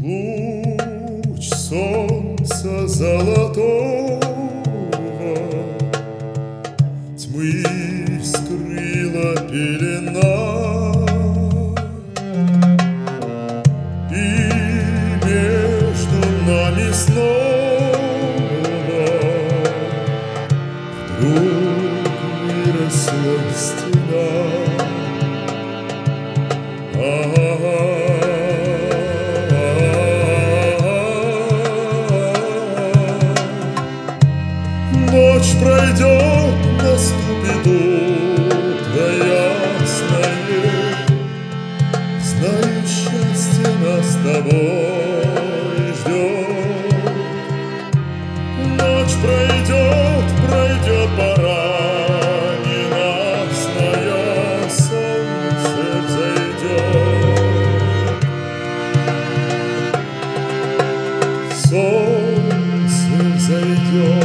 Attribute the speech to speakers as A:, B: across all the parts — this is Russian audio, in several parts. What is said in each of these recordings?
A: Луч солнца золотого тьмы скрыла пелена, и между нами снова вдруг выросла стена. Ночь пройдет, наступит утро ясное, знаю, счастье нас с тобой ждет. Ночь пройдет, пройдет пора ненастная, солнце взойдет. Солнце взойдет.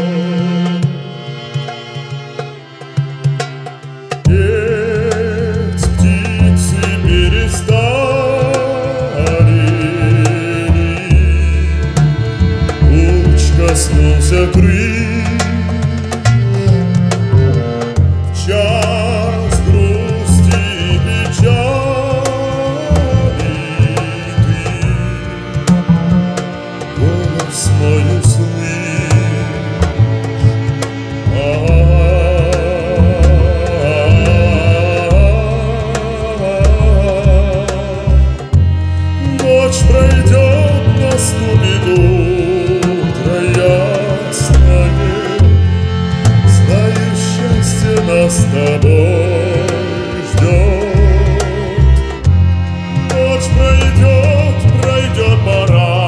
A: Коснулся крылья в час грусти и печали, ты голос мой услышь. Ночь пройдет, наступит утро ясное, знаю, счастье нас с тобой ждет. Ночь пройдет, пройдет пора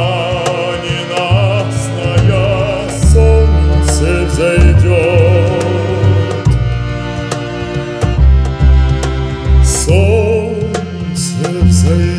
A: ненастная, солнце взойдет. Солнце взойдет.